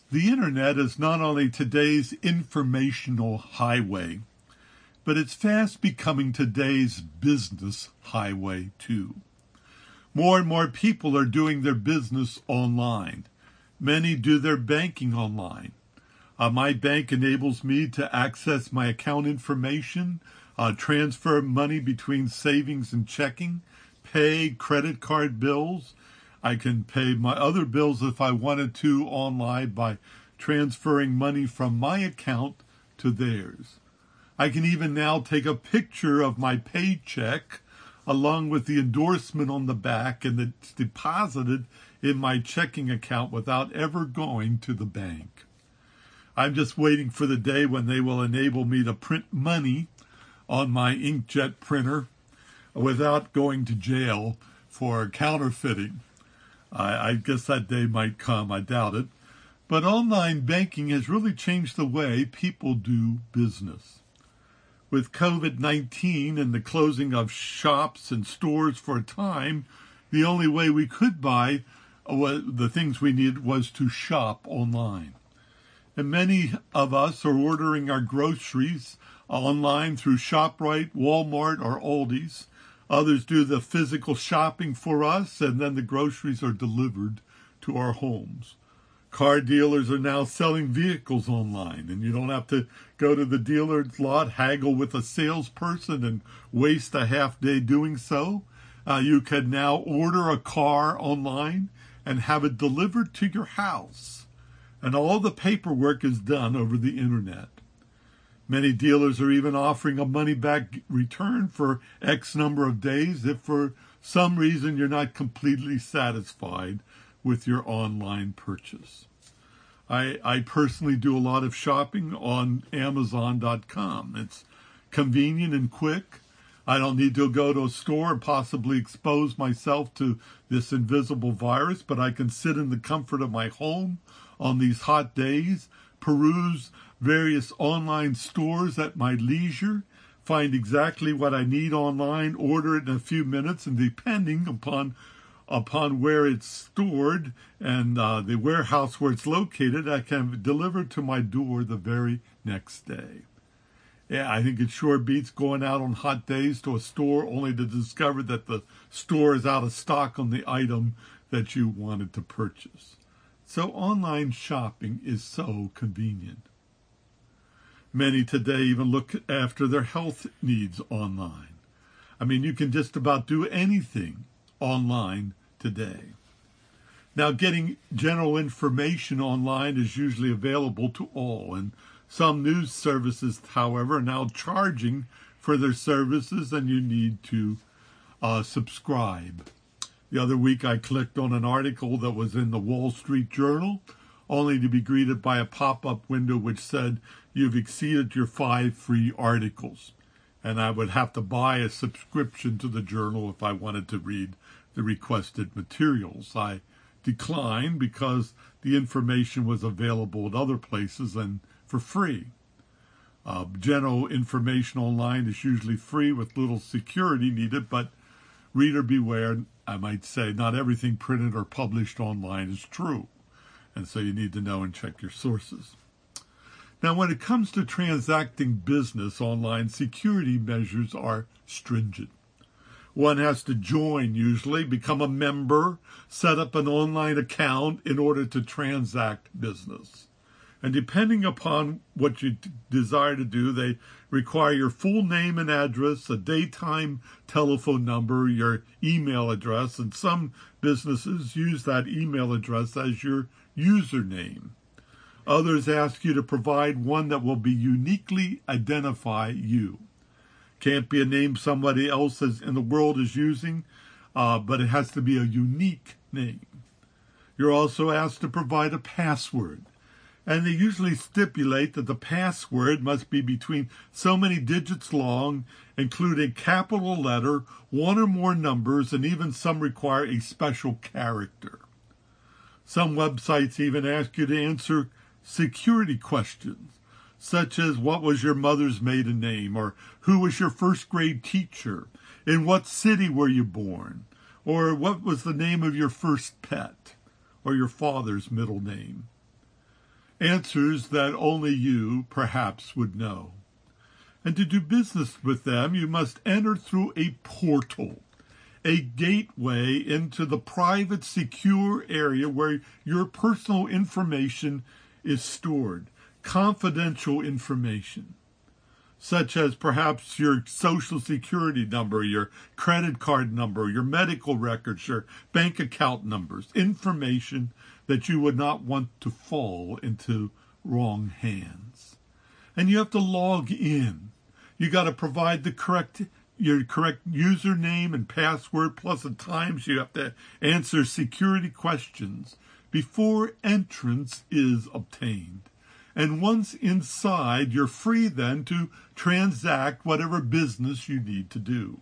The internet is not only today's informational highway, but it's fast becoming today's business highway too. More and more people are doing their business online. Many do their banking online. My bank enables me to access my account information, transfer money between savings and checking, pay credit card bills. I can pay my other bills if I wanted to online by transferring money from my account to theirs. I can even now take a picture of my paycheck along with the endorsement on the back, and it's deposited in my checking account without ever going to the bank. I'm just waiting for the day when they will enable me to print money on my inkjet printer without going to jail for counterfeiting. I guess that day might come. I doubt it. But online banking has really changed the way people do business. With COVID-19 and the closing of shops and stores for a time, the only way we could buy the things we needed was to shop online. And many of us are ordering our groceries online through ShopRite, Walmart, or Aldi's. Others do the physical shopping for us, and then the groceries are delivered to our homes. Car dealers are now selling vehicles online, and you don't have to go to the dealer's lot, haggle with a salesperson, and waste a half day doing so. You can now order a car online and have it delivered to your house. And all the paperwork is done over the internet. Many dealers are even offering a money-back return for X number of days if for some reason you're not completely satisfied with your online purchase. I personally do a lot of shopping on Amazon.com. It's convenient and quick. I don't need to go to a store and possibly expose myself to this invisible virus, but I can sit in the comfort of my home on these hot days, peruse various online stores at my leisure, find exactly what I need online, order it in a few minutes, and depending upon where it's stored and the warehouse where it's located, I can deliver to my door the very next day. Yeah, I think it sure beats going out on hot days to a store only to discover that the store is out of stock on the item that you wanted to purchase. So online shopping is so convenient. Many today even look after their health needs online. I mean, you can just about do anything online today. Now, getting general information online is usually available to all, and some news services, however, are now charging for their services, and you need to subscribe. The other week, I clicked on an article that was in the Wall Street Journal, only to be greeted by a pop-up window which said, "You've exceeded your 5 free articles." And I would have to buy a subscription to the journal if I wanted to read the requested materials. I declined because the information was available at other places and for free. General information online is usually free with little security needed, but reader beware, I might say, not everything printed or published online is true. And so you need to know and check your sources. Now, when it comes to transacting business online, security measures are stringent. One has to join, usually, become a member, set up an online account in order to transact business. And depending upon what you desire to do, they require your full name and address, a daytime telephone number, your email address, and some businesses use that email address as your username. Others ask you to provide one that will be uniquely identify you. Can't be a name somebody else in the world is using, but it has to be a unique name. You're also asked to provide a password. And they usually stipulate that the password must be between so many digits long, including capital letter, one or more numbers, and even some require a special character. Some websites even ask you to answer security questions, such as what was your mother's maiden name, or who was your first grade teacher, in what city were you born, or what was the name of your first pet, or your father's middle name. answers that only you, perhaps, would know. And to do business with them, you must enter through a portal, a gateway into the private, secure area where your personal information is stored, confidential information, such as perhaps your social security number, your credit card number, your medical records, your bank account numbers, information that you would not want to fall into wrong hands. And you have to log in. You got to provide your correct username and password, plus at times you have to answer security questions before entrance is obtained. And once inside, you're free then to transact whatever business you need to do.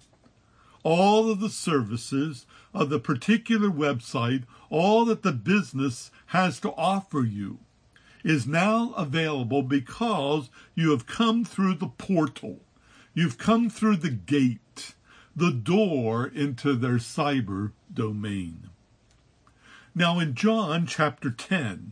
All of the services of the particular website, all that the business has to offer you, is now available because you have come through the portal. You've come through the gate, the door into their cyber domain. Now in John chapter 10,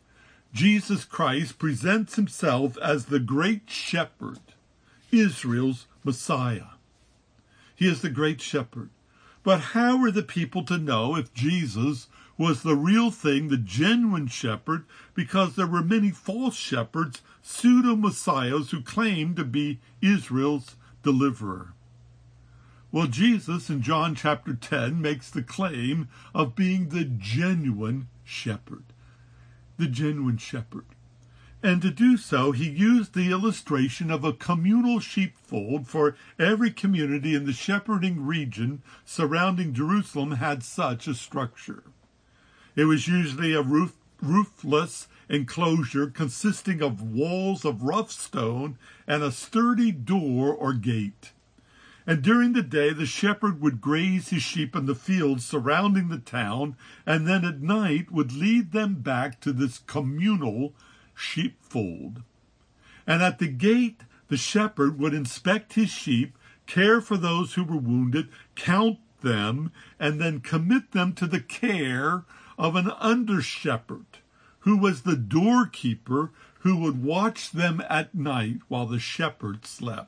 Jesus Christ presents himself as the great shepherd, Israel's Messiah. He is the great shepherd. But how are the people to know if Jesus was the real thing, the genuine shepherd, because there were many false shepherds, pseudo-messiahs who claimed to be Israel's deliverer? Well, Jesus in John chapter 10 makes the claim of being the genuine shepherd. The genuine shepherd. And to do so, he used the illustration of a communal sheepfold, for every community in the shepherding region surrounding Jerusalem had such a structure. It was usually a roofless enclosure consisting of walls of rough stone and a sturdy door or gate. And during the day, the shepherd would graze his sheep in the fields surrounding the town, and then at night would lead them back to this communal sheepfold. And at the gate, the shepherd would inspect his sheep, care for those who were wounded, count them, and then commit them to the care of an under-shepherd, who was the doorkeeper, who would watch them at night while the shepherd slept.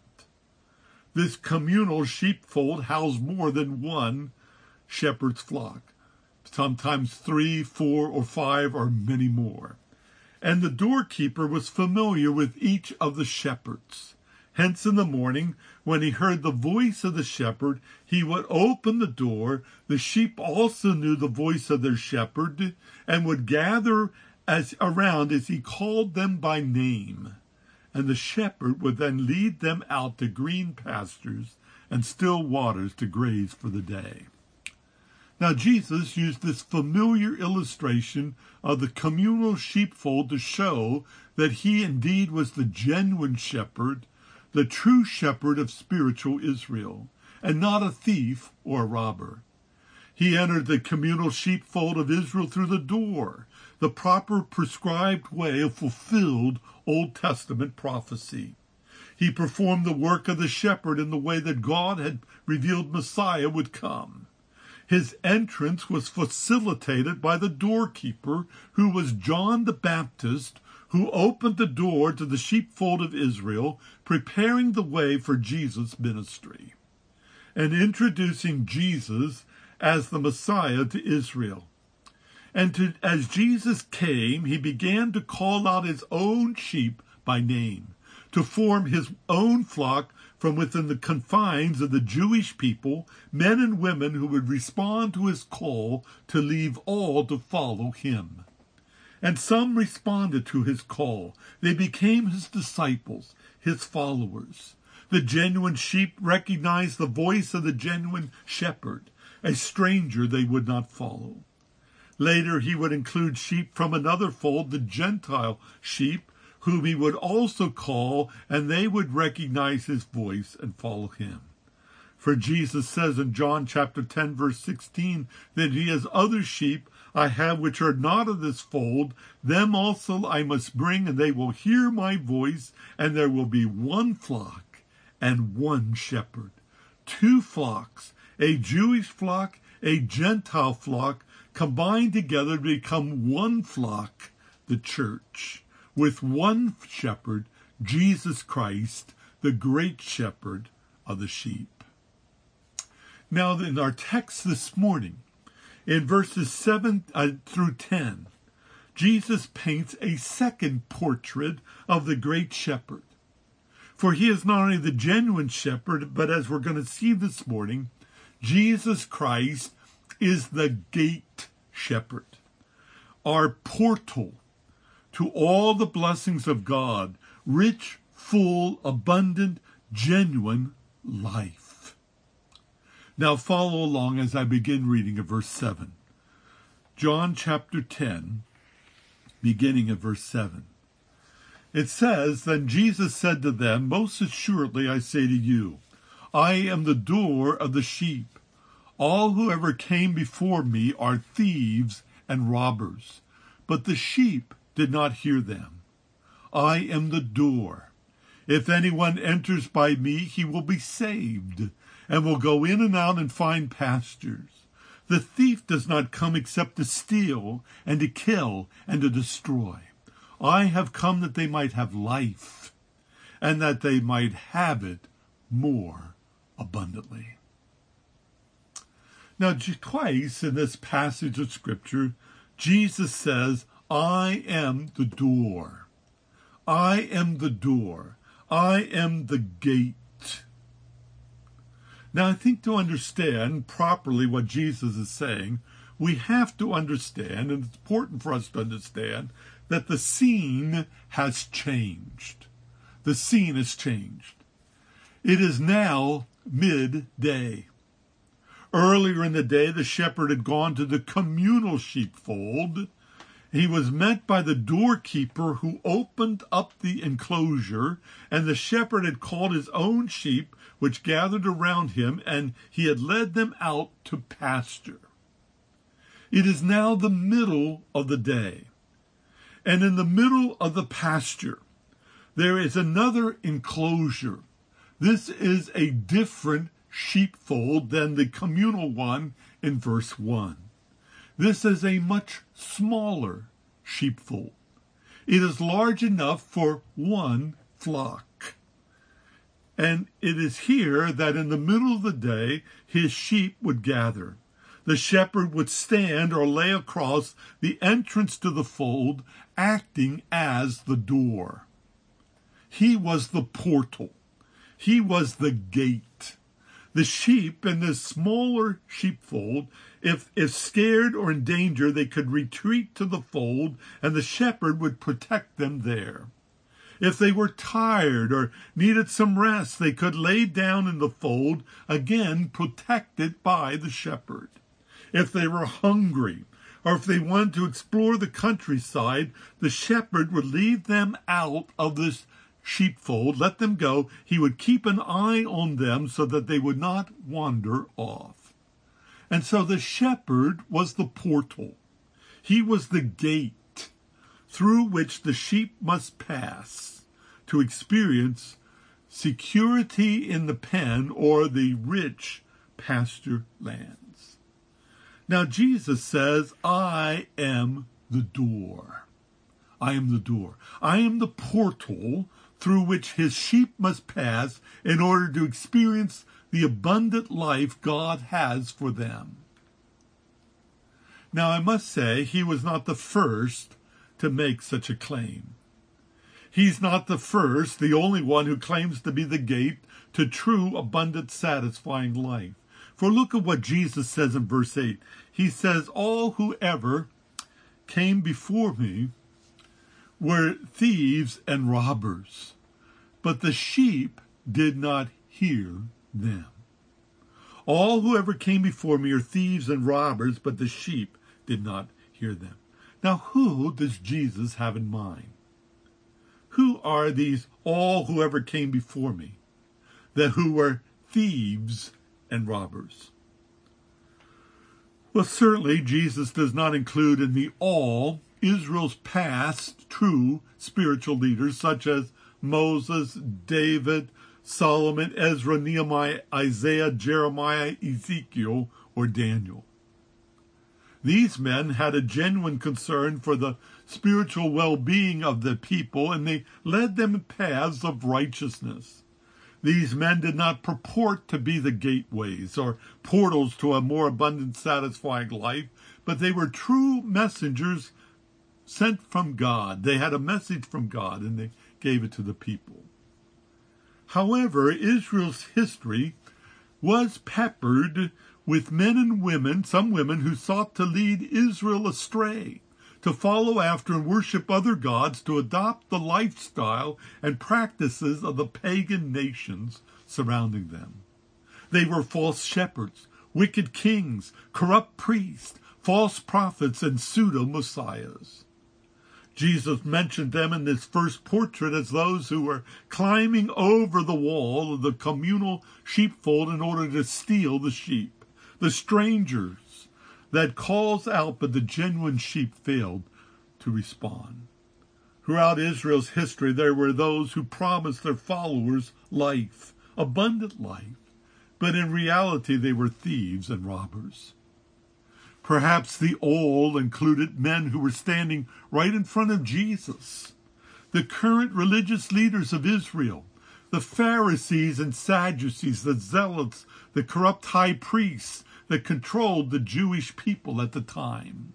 This communal sheepfold housed more than one shepherd's flock, sometimes 3, 4, or 5, or many more. And the doorkeeper was familiar with each of the shepherds. Hence in the morning, when he heard the voice of the shepherd, he would open the door. The sheep also knew the voice of their shepherd, and would gather around as he called them by name. And the shepherd would then lead them out to green pastures and still waters to graze for the day. Now Jesus used this familiar illustration of the communal sheepfold to show that he indeed was the genuine shepherd, the true shepherd of spiritual Israel, and not a thief or a robber. He entered the communal sheepfold of Israel through the door, the proper prescribed way of fulfilled Old Testament prophecy. He performed the work of the shepherd in the way that God had revealed Messiah would come. His entrance was facilitated by the doorkeeper, who was John the Baptist, who opened the door to the sheepfold of Israel, preparing the way for Jesus' ministry, and introducing Jesus as the Messiah to Israel. And as Jesus came, he began to call out his own sheep by name, to form his own flock from within the confines of the Jewish people, men and women who would respond to his call to leave all to follow him. And some responded to his call. They became his disciples, his followers. The genuine sheep recognized the voice of the genuine shepherd. A stranger they would not follow. Later, he would include sheep from another fold, the Gentile sheep, whom he would also call, and they would recognize his voice and follow him. For Jesus says in John chapter 10, verse 16, that he has other sheep I have which are not of this fold. Them also I must bring, and they will hear my voice, and there will be one flock and one shepherd. 2 flocks, a Jewish flock, a Gentile flock, combined together to become one flock, the church. with one shepherd, Jesus Christ, the great shepherd of the sheep. Now, in our text this morning, in verses 7 through 10, Jesus paints a second portrait of the great shepherd. For he is not only the genuine shepherd, but as we're going to see this morning, Jesus Christ is the gate shepherd, our portal to all the blessings of God, rich, full, abundant, genuine life. Now follow along as I begin reading at verse 7. John chapter 10, beginning at verse 7. It says, Then Jesus said to them, Most assuredly I say to you, I am the door of the sheep. All who ever came before me are thieves and robbers, but the sheep did not hear them. I am the door. If anyone enters by me, he will be saved, and will go in and out and find pastures. The thief does not come except to steal and to kill and to destroy. I have come that they might have life, and that they might have it more abundantly. Now, twice in this passage of Scripture, Jesus says, I am the door. I am the door. I am the gate. Now, I think to understand properly what Jesus is saying, we have to understand, and it's important for us to understand, that the scene has changed. The scene has changed. It is now midday. Earlier in the day, the shepherd had gone to the communal sheepfold. He was met by the doorkeeper who opened up the enclosure, and the shepherd had called his own sheep, which gathered around him, and he had led them out to pasture. It is now the middle of the day, and in the middle of the pasture, there is another enclosure. This is a different sheepfold than the communal one in verse 1. This is a much smaller sheepfold. It is large enough for one flock. And it is here that in the middle of the day, his sheep would gather. The shepherd would stand or lay across the entrance to the fold, acting as the door. He was the portal. He was the gate. The sheep in this smaller sheepfold, if scared or in danger, they could retreat to the fold, and the shepherd would protect them there. If they were tired or needed some rest, they could lay down in the fold, again protected by the shepherd. If they were hungry, or if they wanted to explore the countryside, the shepherd would lead them out of this sheepfold, let them go. He would keep an eye on them so that they would not wander off. And so the shepherd was the portal. He was the gate through which the sheep must pass to experience security in the pen or the rich pasture lands. Now Jesus says, I am the door. I am the door. I am the portal through which his sheep must pass in order to experience the abundant life God has for them. Now, I must say, he was not the first to make such a claim. He's not the first, the only one who claims to be the gate to true, abundant, satisfying life. For look at what Jesus says in verse 8. He says, all who ever came before me were thieves and robbers, but the sheep did not hear them. All who ever came before me are thieves and robbers, but the sheep did not hear them. Now, who does Jesus have in mind? Who are these all who ever came before me, that who were thieves and robbers? Well, certainly Jesus does not include in the all Israel's past true spiritual leaders such as Moses, David, Solomon, Ezra, Nehemiah, Isaiah, Jeremiah, Ezekiel, or Daniel. These men had a genuine concern for the spiritual well-being of the people, and they led them in paths of righteousness. These men did not purport to be the gateways or portals to a more abundant, satisfying life, but they were true messengers sent from God. They had a message from God, and they gave it to the people. However, Israel's history was peppered with men and women, some women who sought to lead Israel astray, to follow after and worship other gods, to adopt the lifestyle and practices of the pagan nations surrounding them. They were false shepherds, wicked kings, corrupt priests, false prophets, and pseudo-messiahs. Jesus mentioned them in this first portrait as those who were climbing over the wall of the communal sheepfold in order to steal the sheep, the strangers that calls out, but the genuine sheep failed to respond. Throughout Israel's history, there were those who promised their followers life, abundant life, but in reality they were thieves and robbers. Perhaps the old included men who were standing right in front of Jesus, the current religious leaders of Israel, the Pharisees and Sadducees, the zealots, the corrupt high priests that controlled the Jewish people at the time.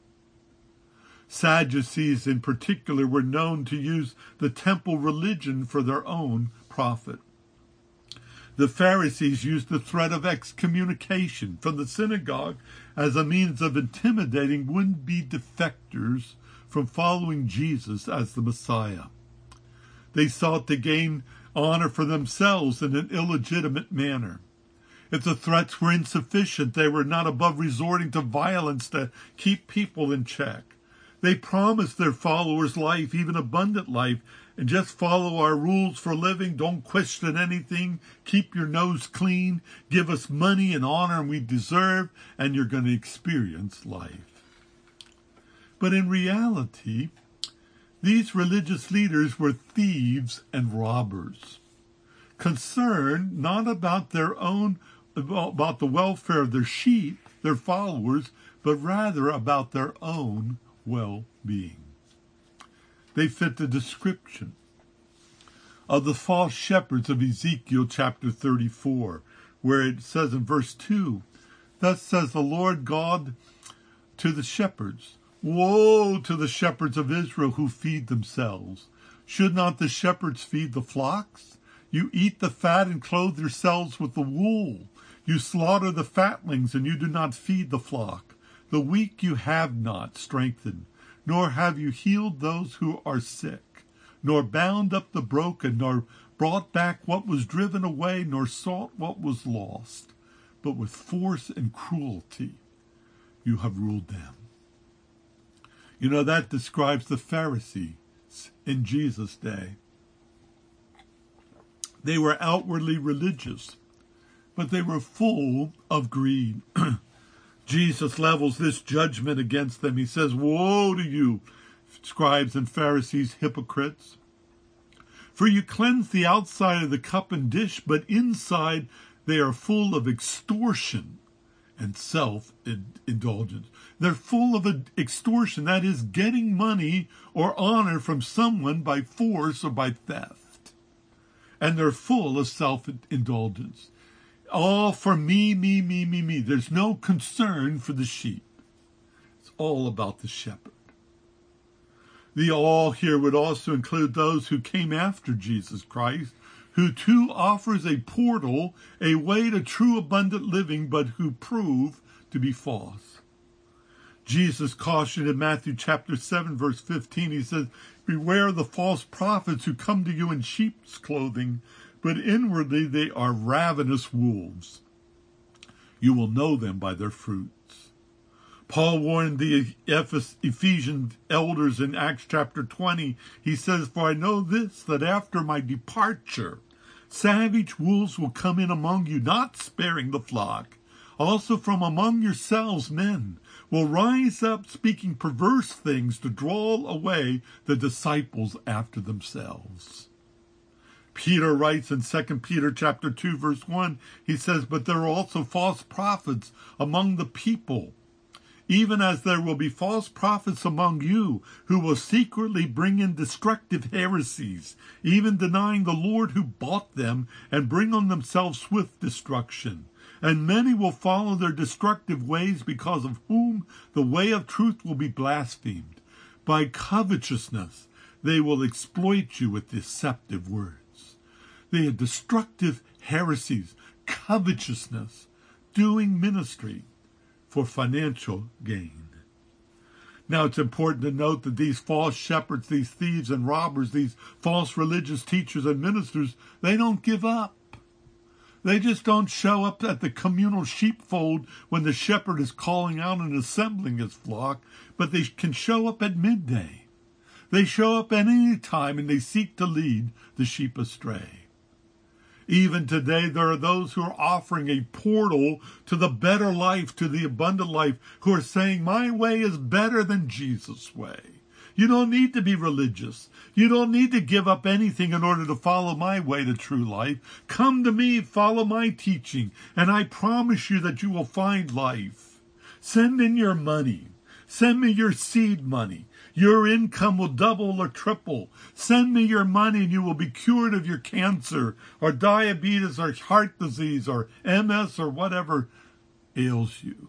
Sadducees in particular were known to use the temple religion for their own profit. The Pharisees used the threat of excommunication from the synagogue as a means of intimidating would-be defectors from following Jesus as the Messiah. They sought to gain honor for themselves in an illegitimate manner. If the threats were insufficient, they were not above resorting to violence to keep people in check. They promised their followers life, even abundant life, and just follow our rules for living. Don't question anything. Keep your nose clean. Give us money and honor we deserve, and you're going to experience life. But in reality, these religious leaders were thieves and robbers, concerned not about their own, about the welfare of their sheep, their followers, but rather about their own well-being. They fit the description of the false shepherds of Ezekiel chapter 34, where it says in verse 2, "Thus says the Lord God to the shepherds, Woe to the shepherds of Israel who feed themselves. Should not the shepherds feed the flocks? You eat the fat and clothe yourselves with the wool. You slaughter the fatlings, and you do not feed the flock. The weak you have not strengthened, nor have you healed those who are sick, nor bound up the broken, nor brought back what was driven away, nor sought what was lost. But with force and cruelty you have ruled them." You know, that describes the Pharisees in Jesus' day. They were outwardly religious, but they were full of greed. Jesus levels this judgment against them. He says, "Woe to you, scribes and Pharisees, hypocrites! For you cleanse the outside of the cup and dish, but inside they are full of extortion and self-indulgence." They're full of extortion, that is, getting money or honor from someone by force or by theft. And they're full of self-indulgence. All for me, me, me, me, me. There's no concern for the sheep. It's all about the shepherd. The all here would also include those who came after Jesus Christ, who too offers a portal, a way to true abundant living, but who prove to be false. Jesus cautioned in Matthew chapter 7, verse 15, he says, "Beware of the false prophets who come to you in sheep's clothing, but inwardly they are ravenous wolves. You will know them by their fruits." Paul warned the Ephesian elders in Acts chapter 20. He says, "For I know this, that after my departure, savage wolves will come in among you, not sparing the flock. Also from among yourselves men will rise up speaking perverse things to draw away the disciples after themselves." Peter writes in 2 Peter chapter 2, verse 1, he says, "But there are also false prophets among the people, even as there will be false prophets among you who will secretly bring in destructive heresies, even denying the Lord who bought them, and bring on themselves swift destruction. And many will follow their destructive ways, because of whom the way of truth will be blasphemed. By covetousness they will exploit you with deceptive words. They are destructive heresies, covetousness, doing ministry for financial gain. Now, it's important to note that these false shepherds, these thieves and robbers, these false religious teachers and ministers, they don't give up. They just don't show up at the communal sheepfold when the shepherd is calling out and assembling his flock, but they can show up at midday. They show up at any time, and they seek to lead the sheep astray. Even today, there are those who are offering a portal to the better life, to the abundant life, who are saying, my way is better than Jesus' way. You don't need to be religious. You don't need to give up anything in order to follow my way to true life. Come to me, follow my teaching, and I promise you that you will find life. Send in your money. Send me your seed money. Your income will double or triple. Send me your money and you will be cured of your cancer or diabetes or heart disease or MS or whatever ails you.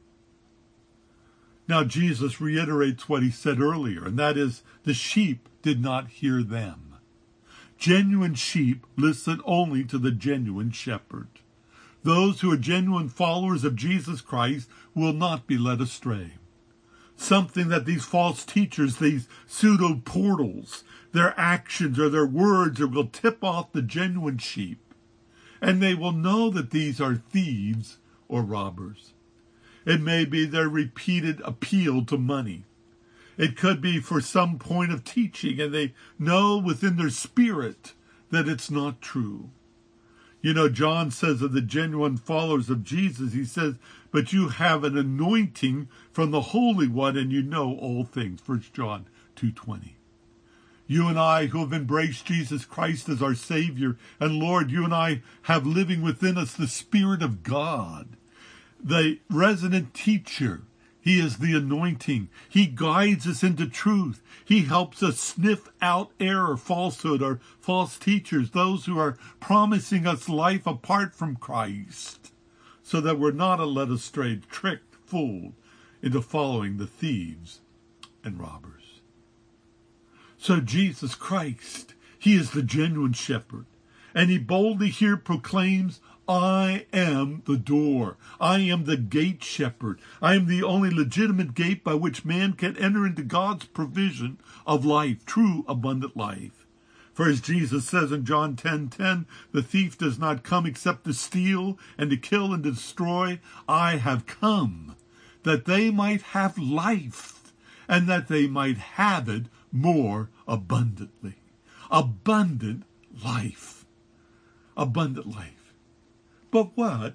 Now, Jesus reiterates what he said earlier, and that is, the sheep did not hear them. Genuine sheep listen only to the genuine shepherd. Those who are genuine followers of Jesus Christ will not be led astray. Something that these false teachers, these pseudo portals, their actions or their words will tip off the genuine sheep, and they will know that these are thieves or robbers. It may be their repeated appeal to money. It could be for some point of teaching, and they know within their spirit that it's not true. You know, John says of the genuine followers of Jesus, he says, but you have an anointing from the Holy One, and you know all things. 1 John 2:20. You and I who have embraced Jesus Christ as our Savior and Lord, you and I have living within us the Spirit of God, the resident teacher. He is the anointing. He guides us into truth. He helps us sniff out error, falsehood, or false teachers, those who are promising us life apart from Christ, so that we're not led astray, tricked, fooled into following the thieves and robbers. So Jesus Christ, he is the genuine shepherd, and he boldly here proclaims, I am the door. I am the gate shepherd. I am the only legitimate gate by which man can enter into God's provision of life, true abundant life. For as Jesus says in John 10:10, the thief does not come except to steal and to kill and to destroy. I have come that they might have life, and that they might have it more abundantly. Abundant life. Abundant life. But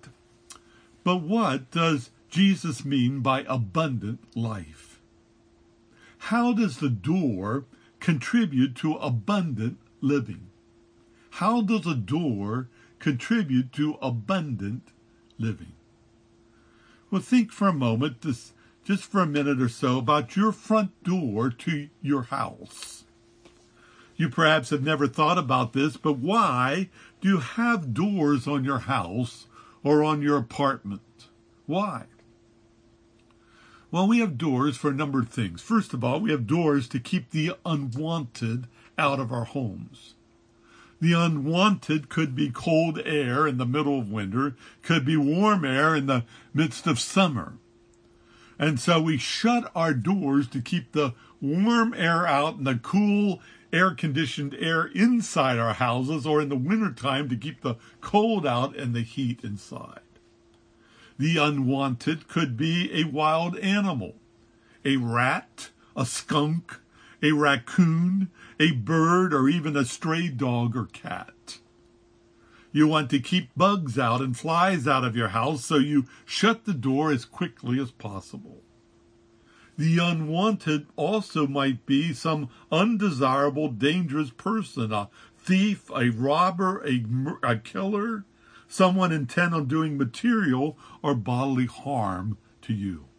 what does Jesus mean by abundant life? How does the door contribute to abundant living? How does a door contribute to abundant living? Well, think for a moment, just for a minute or so, about your front door to your house. You perhaps have never thought about this, but why do you have doors on your house or on your apartment? Why? Well, we have doors for a number of things. First of all, we have doors to keep the unwanted out of our homes. The unwanted could be cold air in the middle of winter, could be warm air in the midst of summer. And so we shut our doors to keep the warm air out and the cool air-conditioned air inside our houses, or in the wintertime to keep the cold out and the heat inside. The unwanted could be a wild animal, a rat, a skunk, a raccoon, a bird, or even a stray dog or cat. You want to keep bugs out and flies out of your house, so you shut the door as quickly as possible. The unwanted also might be some undesirable, dangerous person, a thief, a robber, a killer, someone intent on doing material or bodily harm to you.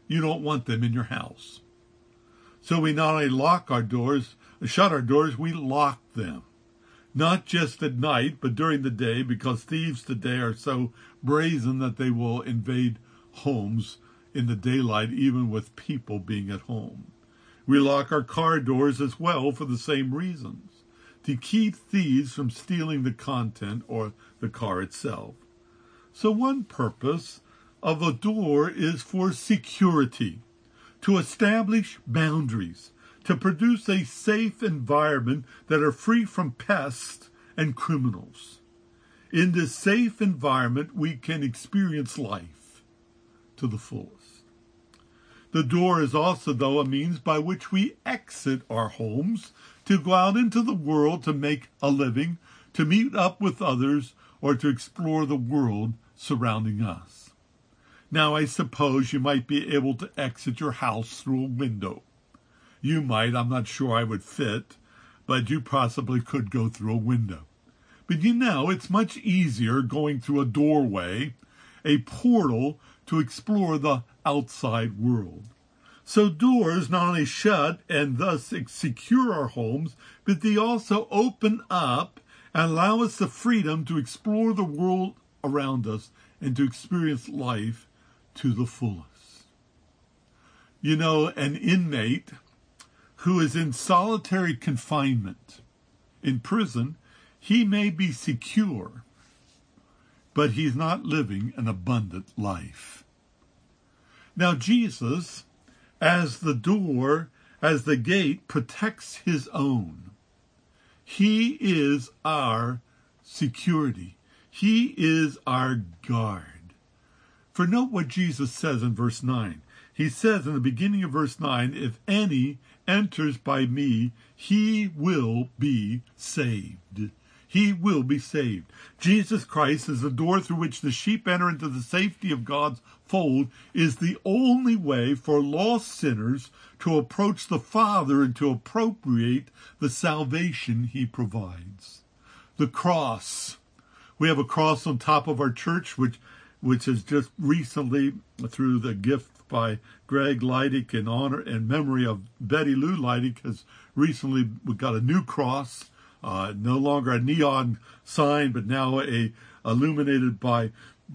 you don't want them in your house. So we not only shut our doors, we lock them. Not just at night, but during the day, because thieves today are so brazen that they will invade homes in the daylight, even with people being at home. We lock our car doors as well for the same reasons, to keep thieves from stealing the content or the car itself. So one purpose of a door is for security, to establish boundaries, to produce a safe environment that are free from pests and criminals. In this safe environment, we can experience life to the fullest. The door is also, though, a means by which we exit our homes to go out into the world to make a living, to meet up with others, or to explore the world surrounding us. Now, I suppose you might be able to exit your house through a window. You might, I'm not sure I would fit, but you possibly could go through a window. But it's much easier going through a doorway, a portal, to explore the outside world. So doors not only shut and thus secure our homes, but they also open up and allow us the freedom to explore the world around us and to experience life to the fullest. An inmate who is in solitary confinement in prison, he may be secure, but he's not living an abundant life. Now, Jesus, as the door, as the gate, protects his own. He is our security. He is our guard. For note what Jesus says in verse 9. He says in the beginning of verse 9, if any enters by me, he will be saved. He will be saved. Jesus Christ is the door through which the sheep enter into the safety of God's fold, is the only way for lost sinners to approach the Father and to appropriate the salvation he provides. The cross. We have a cross on top of our church, which has just recently, through the gift by Greg Leidick in honor and memory of Betty Lou Leidick, has recently got a new cross, no longer a neon sign, but now illuminated by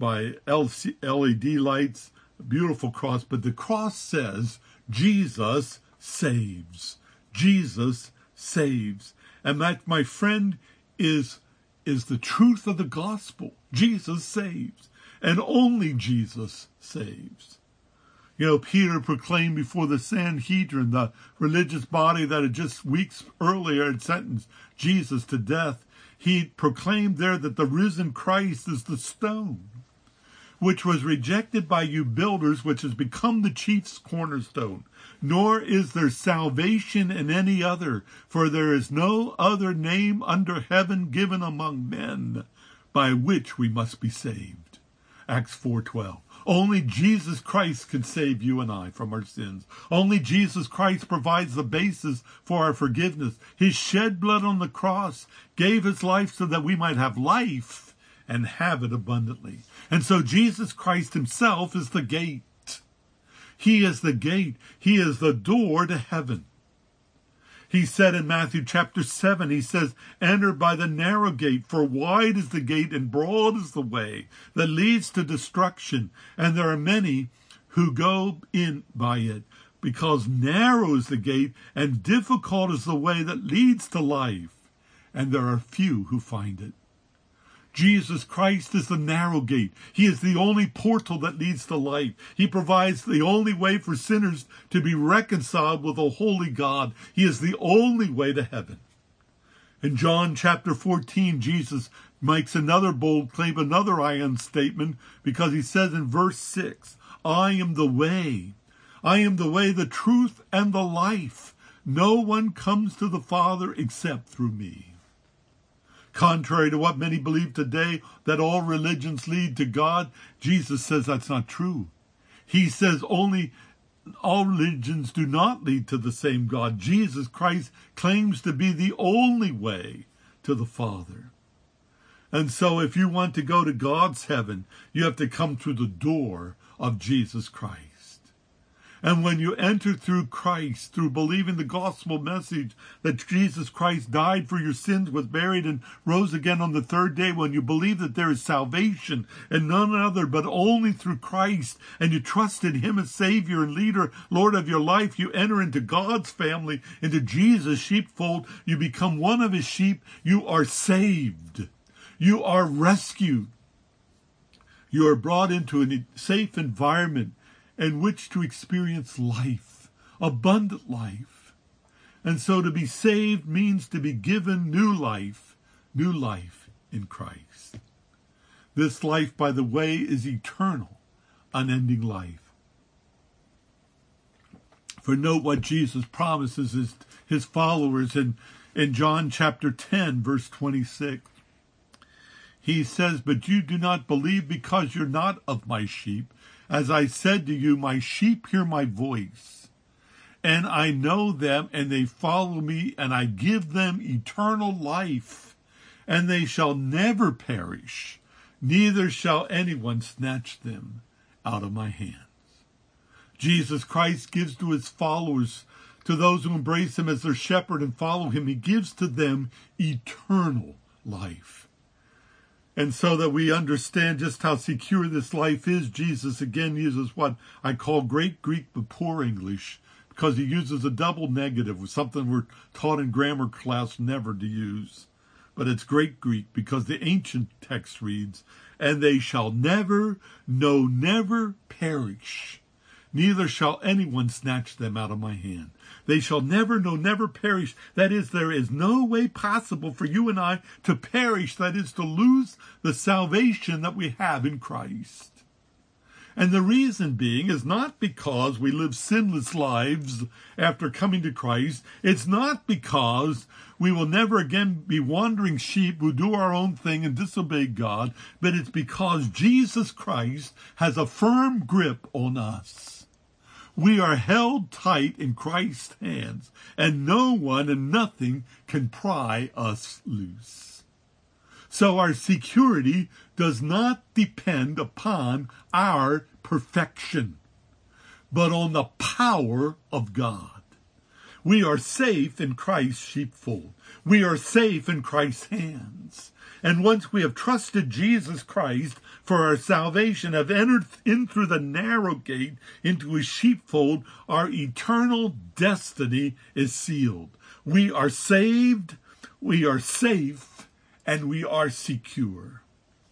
LED lights, a beautiful cross. But the cross says, Jesus saves. Jesus saves. And that, my friend, is the truth of the gospel. Jesus saves. And only Jesus saves. Peter proclaimed before the Sanhedrin, the religious body that had just weeks earlier had sentenced Jesus to death. He proclaimed there that the risen Christ is the stone, which was rejected by you builders, which has become the chief cornerstone. Nor is there salvation in any other, for there is no other name under heaven given among men by which we must be saved. Acts 4:12. Only Jesus Christ can save you and I from our sins. Only Jesus Christ provides the basis for our forgiveness. His shed blood on the cross gave his life so that we might have life and have it abundantly. And so Jesus Christ himself is the gate. He is the gate. He is the door to heaven. He said in Matthew chapter 7, he says, enter by the narrow gate, for wide is the gate and broad is the way that leads to destruction. And there are many who go in by it, because narrow is the gate and difficult is the way that leads to life. And there are few who find it. Jesus Christ is the narrow gate. He is the only portal that leads to life. He provides the only way for sinners to be reconciled with a holy God. He is the only way to heaven. In John chapter 14, Jesus makes another bold claim, another iron statement, because he says in verse 6, I am the way. I am the way, the truth, and the life. No one comes to the Father except through me. Contrary to what many believe today, that all religions lead to God, Jesus says that's not true. He says only all religions do not lead to the same God. Jesus Christ claims to be the only way to the Father. And so if you want to go to God's heaven, you have to come through the door of Jesus Christ. And when you enter through Christ, through believing the gospel message that Jesus Christ died for your sins, was buried, and rose again on the third day, when you believe that there is salvation and none other but only through Christ, and you trust in him as Savior and leader, Lord of your life, you enter into God's family, into Jesus' sheepfold. You become one of his sheep. You are saved. You are rescued. You are brought into a safe environment in which to experience life, abundant life. And so to be saved means to be given new life in Christ. This life, by the way, is eternal, unending life. For note what Jesus promises his followers in John chapter 10, verse 26. He says, "But you do not believe because you're not of my sheep. As I said to you, my sheep hear my voice, and I know them, and they follow me, and I give them eternal life, and they shall never perish, neither shall anyone snatch them out of my hands." Jesus Christ gives to his followers, to those who embrace him as their shepherd and follow him, he gives to them eternal life. And so that we understand just how secure this life is, Jesus again uses what I call great Greek but poor English, because he uses a double negative, something we're taught in grammar class never to use. But it's great Greek because the ancient text reads, "And they shall never, no, never perish, neither shall anyone snatch them out of my hand." They shall never, no, never perish. That is, there is no way possible for you and I to perish. That is, to lose the salvation that we have in Christ. And the reason being is not because we live sinless lives after coming to Christ. It's not because we will never again be wandering sheep who do our own thing and disobey God, but it's because Jesus Christ has a firm grip on us. We are held tight in Christ's hands, and no one and nothing can pry us loose. So our security does not depend upon our perfection, but on the power of God. We are safe in Christ's sheepfold. We are safe in Christ's hands. And once we have trusted Jesus Christ for our salvation, have entered in through the narrow gate into his sheepfold, our eternal destiny is sealed. We are saved, we are safe, and we are secure.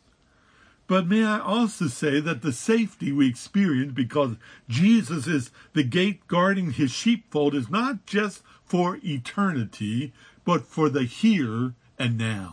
But may I also say that the safety we experience because Jesus is the gate guarding his sheepfold is not just for eternity, but for the here and now.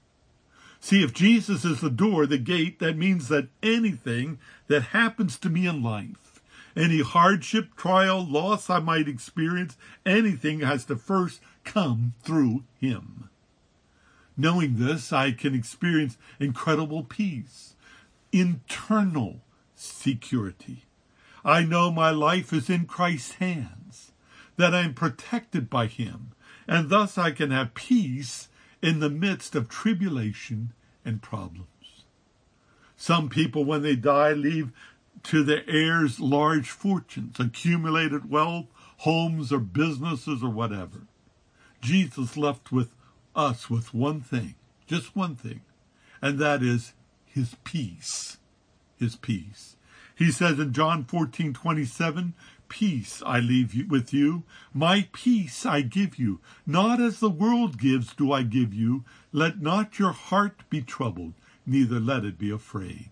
See, if Jesus is the door, the gate, that means that anything that happens to me in life, any hardship, trial, loss I might experience, anything has to first come through him. Knowing this, I can experience incredible peace, internal security. I know my life is in Christ's hands, that I am protected by him, and thus I can have peace in the midst of tribulation and problems. Some people, when they die, leave to their heirs large fortunes, accumulated wealth, homes or businesses or whatever. Jesus left with us with one thing, just one thing, and that is his peace. His peace. He says in John 14:27, "Peace I leave with you, my peace I give you. Not as the world gives do I give you. Let not your heart be troubled, neither let it be afraid."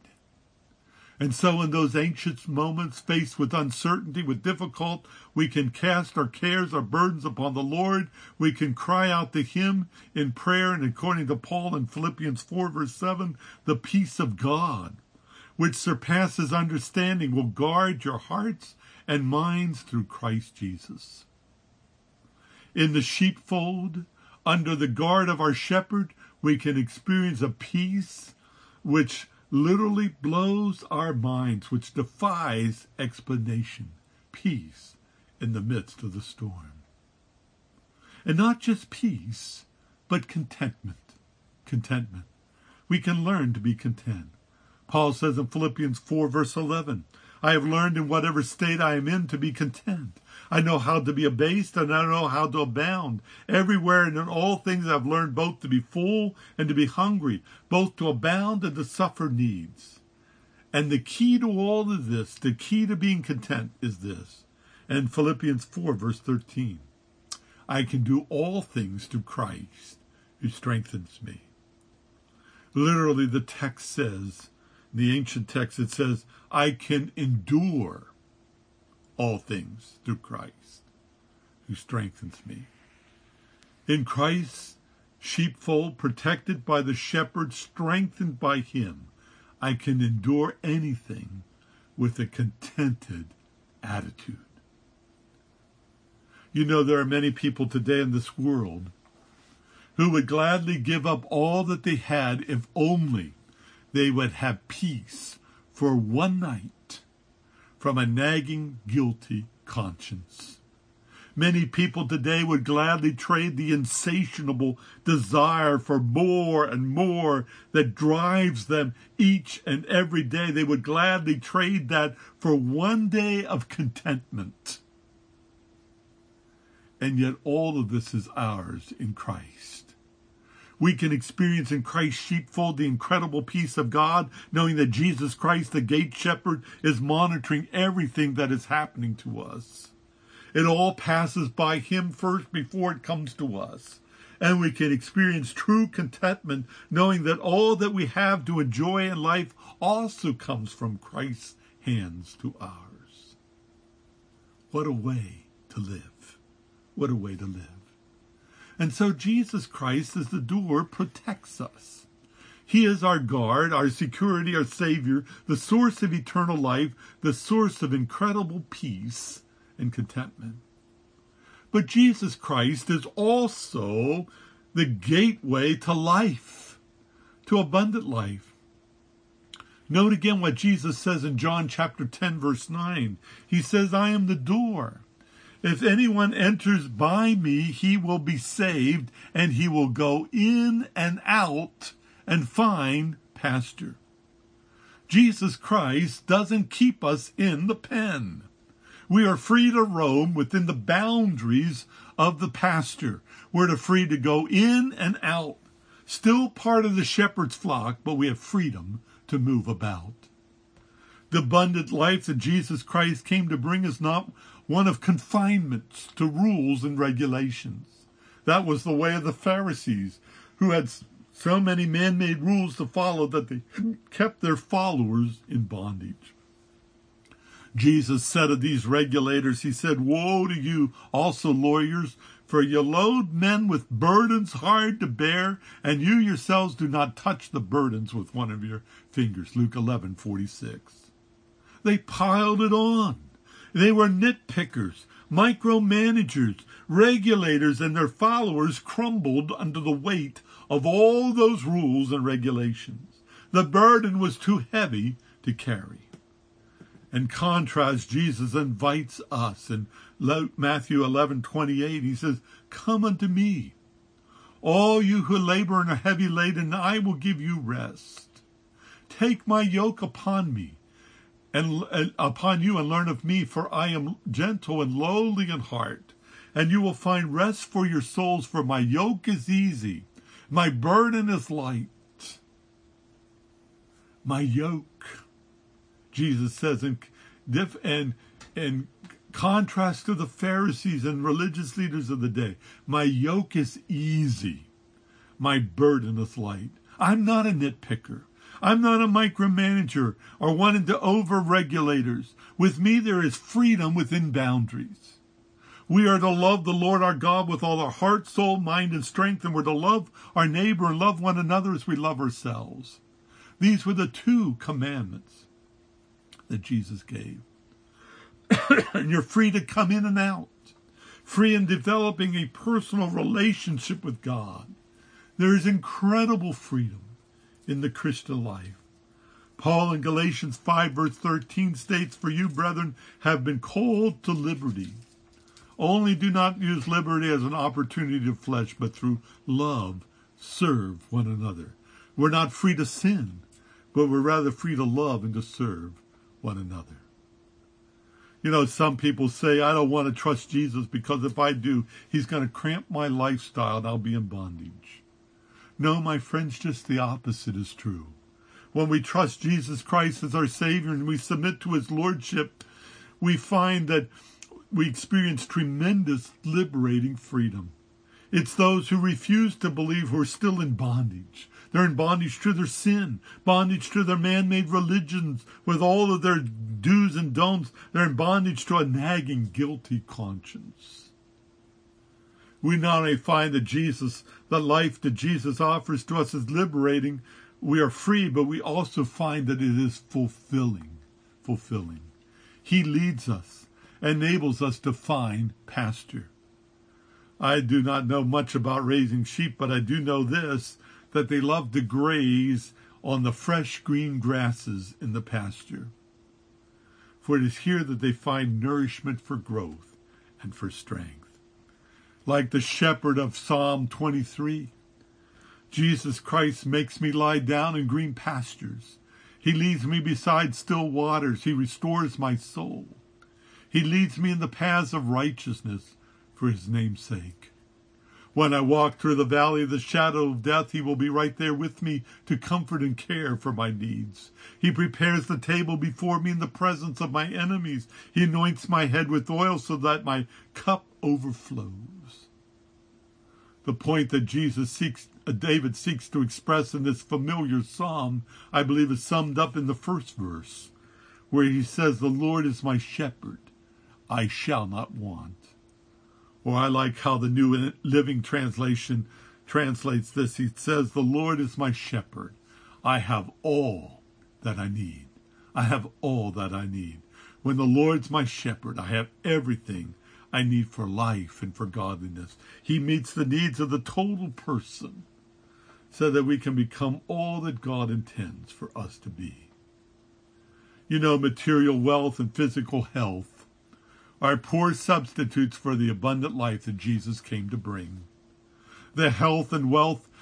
And so in those anxious moments, faced with uncertainty, with difficult, we can cast our cares, our burdens upon the Lord. We can cry out to him in prayer, and according to Paul in Philippians 4, verse 7, the peace of God, which surpasses understanding, will guard your hearts and minds through Christ Jesus. In the sheepfold, under the guard of our shepherd, we can experience a peace which literally blows our minds, which defies explanation. Peace in the midst of the storm. And not just peace, but contentment. Contentment. We can learn to be content. Paul says in Philippians 4, verse 11, I have learned in whatever state I am in to be content. I know how to be abased, and I know how to abound. Everywhere and in all things I've learned both to be full and to be hungry, both to abound and to suffer needs. And the key to all of this, the key to being content is this. And Philippians 4, verse 13. I can do all things through Christ who strengthens me. Literally, the text says, the ancient text, it says, I can endure all things through Christ who strengthens me. In Christ, sheepfold, protected by the shepherd, strengthened by him, I can endure anything with a contented attitude. You know, there are many people today in this world who would gladly give up all that they had if only they would have peace for one night from a nagging, guilty conscience. Many people today would gladly trade the insatiable desire for more and more that drives them each and every day. They would gladly trade that for one day of contentment. And yet all of this is ours in Christ. We can experience in Christ's sheepfold the incredible peace of God, knowing that Jesus Christ, the gate shepherd, is monitoring everything that is happening to us. It all passes by him first before it comes to us. And we can experience true contentment, knowing that all that we have to enjoy in life also comes from Christ's hands to ours. What a way to live. What a way to live. And so Jesus Christ, as the door, protects us. He is our guard, our security, our Savior, the source of eternal life, the source of incredible peace and contentment. But Jesus Christ is also the gateway to life, to abundant life. Note again what Jesus says in John chapter 10, verse 9. He says, I am the door. If anyone enters by me, he will be saved, and he will go in and out and find pasture. Jesus Christ doesn't keep us in the pen. We are free to roam within the boundaries of the pasture. We're free to go in and out. Still part of the shepherd's flock, but we have freedom to move about. The abundant life that Jesus Christ came to bring is not one of confinements to rules and regulations. That was the way of the Pharisees, who had so many man-made rules to follow that they kept their followers in bondage. Jesus said of these regulators, he said, woe to you also, lawyers, for you load men with burdens hard to bear, and you yourselves do not touch the burdens with one of your fingers. Luke 11:46. They piled it on. They were nitpickers, micromanagers, regulators, and their followers crumbled under the weight of all those rules and regulations. The burden was too heavy to carry. In contrast, Jesus invites us in Matthew 11:28. He says, come unto me, all you who labor and are heavy laden, and I will give you rest. Take my yoke upon me, and upon you, and learn of me, for I am gentle and lowly in heart, and you will find rest for your souls, for my yoke is easy, my burden is light. My yoke, Jesus says, in contrast to the Pharisees and religious leaders of the day, my yoke is easy, my burden is light. I'm not a nitpicker. I'm not a micromanager or wanting to over-regulators. With me, there is freedom within boundaries. We are to love the Lord our God with all our heart, soul, mind, and strength, and we're to love our neighbor and love one another as we love ourselves. These were the two commandments that Jesus gave. And you're free to come in and out, free in developing a personal relationship with God. There is incredible freedom in the Christian life. Paul in Galatians 5 verse 13 states, for you, brethren, have been called to liberty. Only do not use liberty as an opportunity of flesh, but through love serve one another. We're not free to sin, but we're rather free to love and to serve one another. You know, some people say, I don't want to trust Jesus because if I do, he's going to cramp my lifestyle and I'll be in bondage. No, my friends, just the opposite is true. When we trust Jesus Christ as our Savior and we submit to his Lordship, we find that we experience tremendous liberating freedom. It's those who refuse to believe who are still in bondage. They're in bondage to their sin, bondage to their man-made religions with all of their do's and don'ts. They're in bondage to a nagging, guilty conscience. We not only find that the life that Jesus offers to us is liberating, we are free, but we also find that it is fulfilling. He leads us, enables us to find pasture. I do not know much about raising sheep, but I do know this, that they love to graze on the fresh green grasses in the pasture. For it is here that they find nourishment for growth and for strength. Like the shepherd of Psalm 23, Jesus Christ makes me lie down in green pastures. He leads me beside still waters. He restores my soul. He leads me in the paths of righteousness for his name's sake. When I walk through the valley of the shadow of death, he will be right there with me to comfort and care for my needs. He prepares the table before me in the presence of my enemies. He anoints my head with oil so that my cup overflows. The point that David seeks to express in this familiar psalm, I believe, is summed up in the first verse, where he says, "The Lord is my shepherd, I shall not want." Or I like how the New Living Translation translates this. He says, "The Lord is my shepherd. I have all that I need." I have all that I need. When the Lord's my shepherd, I have everything I need for life and for godliness. He meets the needs of the total person so that we can become all that God intends for us to be. You know, material wealth and physical health are poor substitutes for the abundant life that Jesus came to bring. The health and wealth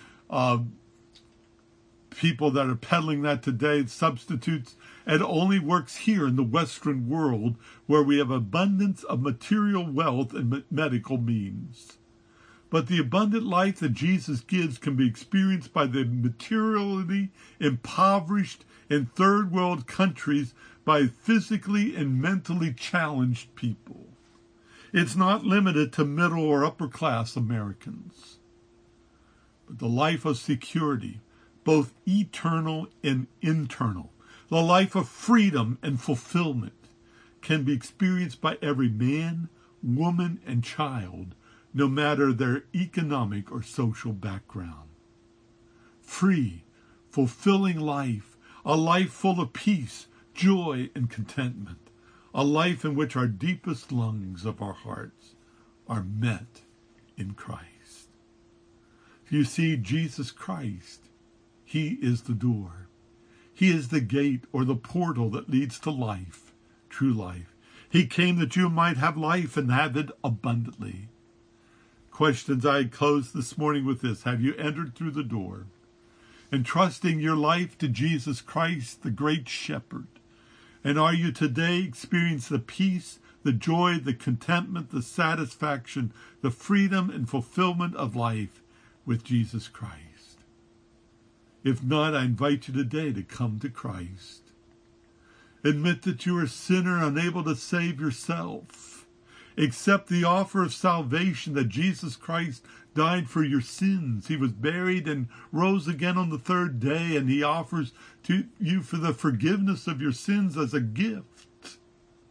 people that are peddling that today, substitutes, it only works here in the Western world where we have abundance of material wealth and medical means. But the abundant life that Jesus gives can be experienced by the materially impoverished in third world countries by physically and mentally challenged people. It's not limited to middle or upper class Americans. But the life of security, both eternal and internal, the life of freedom and fulfillment, can be experienced by every man, woman, and child, no matter their economic or social background. Free, fulfilling life, a life full of peace, joy, and contentment, a life in which our deepest longings of our hearts are met in Christ. You see, Jesus Christ, he is the door. He is the gate or the portal that leads to life, true life. He came that you might have life and have it abundantly. Questions I close this morning with this. Have you entered through the door? Entrusting your life to Jesus Christ, the great shepherd. And are you today experiencing the peace, the joy, the contentment, the satisfaction, the freedom and fulfillment of life with Jesus Christ? If not, I invite you today to come to Christ. Admit that you are a sinner unable to save yourself. Accept the offer of salvation that Jesus Christ died for your sins. He was buried and rose again on the third day, and he offers to you for the forgiveness of your sins as a gift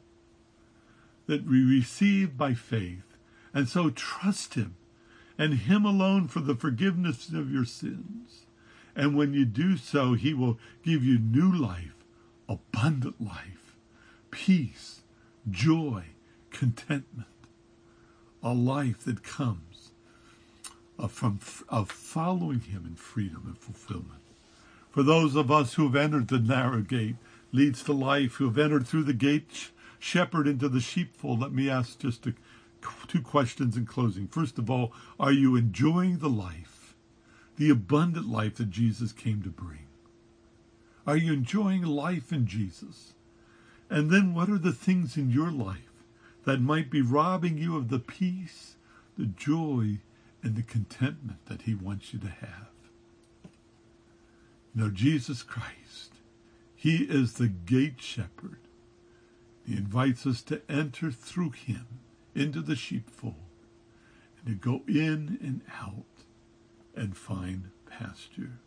that we receive by faith. And so trust him and him alone for the forgiveness of your sins. And when you do so, he will give you new life, abundant life, peace, joy, contentment, a life that comes of following him in freedom and fulfillment. For those of us who have entered the narrow gate leads to life, who have entered through the gate, shepherd into the sheepfold, let me ask just two questions in closing. First of all, are you enjoying the life, the abundant life that Jesus came to bring? Are you enjoying life in Jesus? And then what are the things in your life that might be robbing you of the peace, the joy, and the contentment that he wants you to have? You know, Jesus Christ, he is the gate shepherd. He invites us to enter through him into the sheepfold and to go in and out and find pasture.